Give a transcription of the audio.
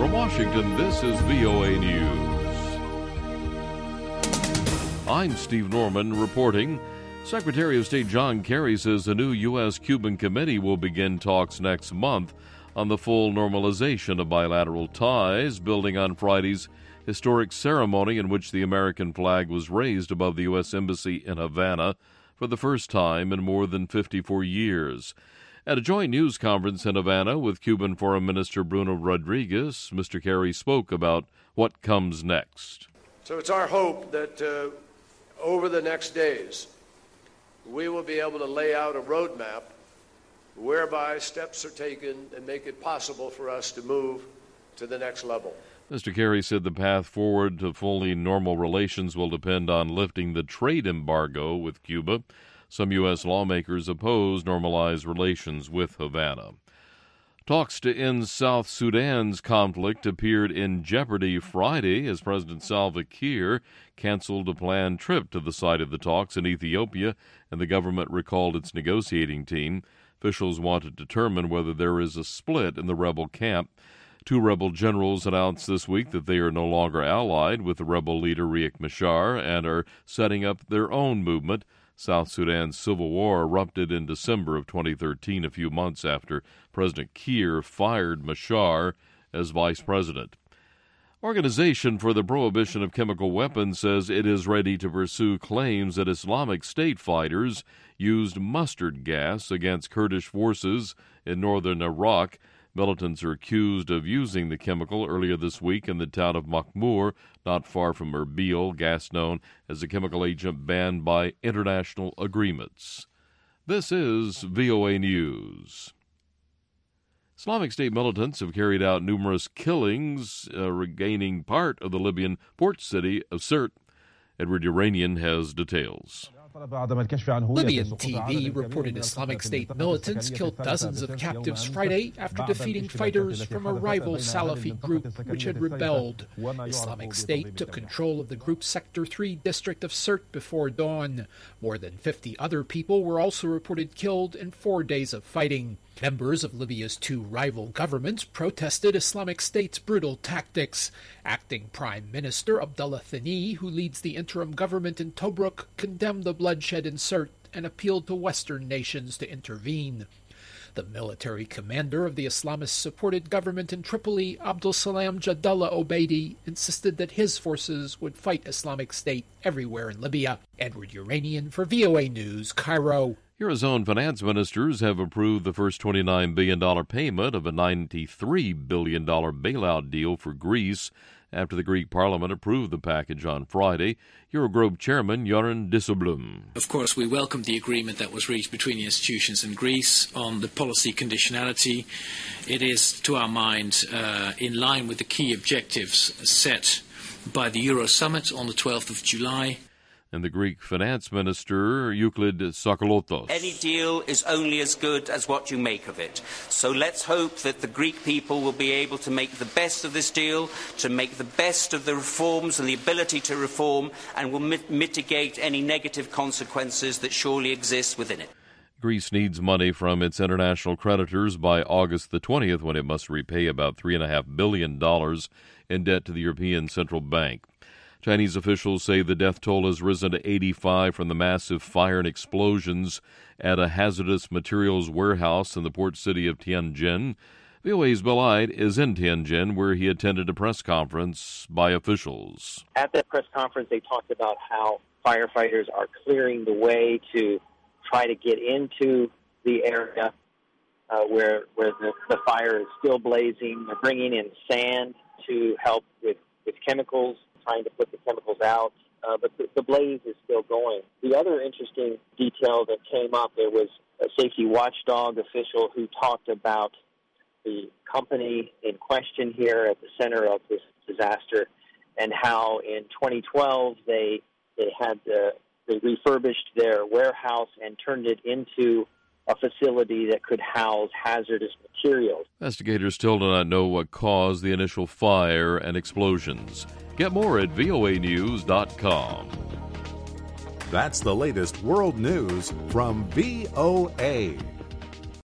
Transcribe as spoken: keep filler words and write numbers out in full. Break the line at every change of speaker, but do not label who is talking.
From Washington, this is V O A News. I'm Steve Norman reporting. Secretary of State John Kerry says a new U S Cuban committee will begin talks next month on the full normalization of bilateral ties, building on Friday's historic ceremony in which the American flag was raised above the U S Embassy in Havana for the first time in more than fifty-four years. At a joint news conference in Havana with Cuban Foreign Minister Bruno Rodriguez, Mister Kerry spoke about what comes next.
So it's our hope that uh, over the next days, we will be able to lay out a roadmap whereby steps are taken and make it possible for us to move to the next level.
Mister Kerry said the path forward to fully normal relations will depend on lifting the trade embargo with Cuba. Some U S lawmakers oppose normalized relations with Havana. Talks to end South Sudan's conflict appeared in jeopardy Friday as President Salva Kiir canceled a planned trip to the site of the talks in Ethiopia, and the government recalled its negotiating team. Officials want to determine whether there is a split in the rebel camp. Two rebel generals announced this week that they are no longer allied with the rebel leader Riek Machar and are setting up their own movement. South Sudan's civil war erupted in December of twenty thirteen, a few months after President Kiir fired Machar as vice president. Organization for the Prohibition of Chemical Weapons says it is ready to pursue claims that Islamic State fighters used mustard gas against Kurdish forces in northern Iraq. Militants are accused of using the chemical earlier this week in the town of Makhmur, not far from Erbil, gas known as a chemical agent banned by international agreements. This is V O A News. Islamic State militants have carried out numerous killings, uh, regaining part of the Libyan port city of Sirte. Edward Uranian has details.
Libyan T V reported Islamic State militants killed dozens of captives Friday after defeating fighters from a rival Salafi group which had rebelled. Islamic State took control of the group's Sector three district of Sirte before dawn. More than fifty other people were also reported killed in four days of fighting. Members of Libya's two rival governments protested Islamic State's brutal tactics. Acting Prime Minister Abdullah Thani, who leads the interim government in Tobruk, condemned the bloodshed in Sirte and appealed to Western nations to intervene. The military commander of the Islamist-supported government in Tripoli, Abdul Salam Jadallah Obeidi, insisted that his forces would fight Islamic State everywhere in Libya. Edward Uranian for V O A News, Cairo.
Eurozone finance ministers have approved the first twenty-nine billion dollars payment of a ninety-three billion dollars bailout deal for Greece after the Greek parliament approved the package on Friday. Eurogroup chairman Göran Dijsselbloem.
Of course, we welcome the agreement that was reached between the institutions and Greece on the policy conditionality. It is, to our mind, uh, in line with the key objectives set by the Euro Summit on the twelfth of July.
And the Greek finance minister, Euclid Tsakalotos.
Any deal is only as good as what you make of it. So let's hope that the Greek people will be able to make the best of this deal, to make the best of the reforms and the ability to reform, and will mit- mitigate any negative consequences that surely exist within it.
Greece needs money from its international creditors by August the twentieth, when it must repay about three point five billion dollars in debt to the European Central Bank. Chinese officials say the death toll has risen to eighty-five from the massive fire and explosions at a hazardous materials warehouse in the port city of Tianjin. V O A's Bill Ide is in Tianjin, where he attended a press conference by officials.
At that press conference, they talked about how firefighters are clearing the way to try to get into the area uh, where where the, the fire is still blazing. They're bringing in sand to help with, with chemicals, trying to put the chemicals out, uh, but the, the blaze is still going. The other interesting detail that came up, there was a safety watchdog official who talked about the company in question here at the center of this disaster and how in twenty twelve they they had uh, they refurbished their warehouse and turned it into a facility that could house hazardous materials.
Investigators still do not know what caused the initial fire and explosions. Get more at V O A news dot com.
That's the latest world news from V O A.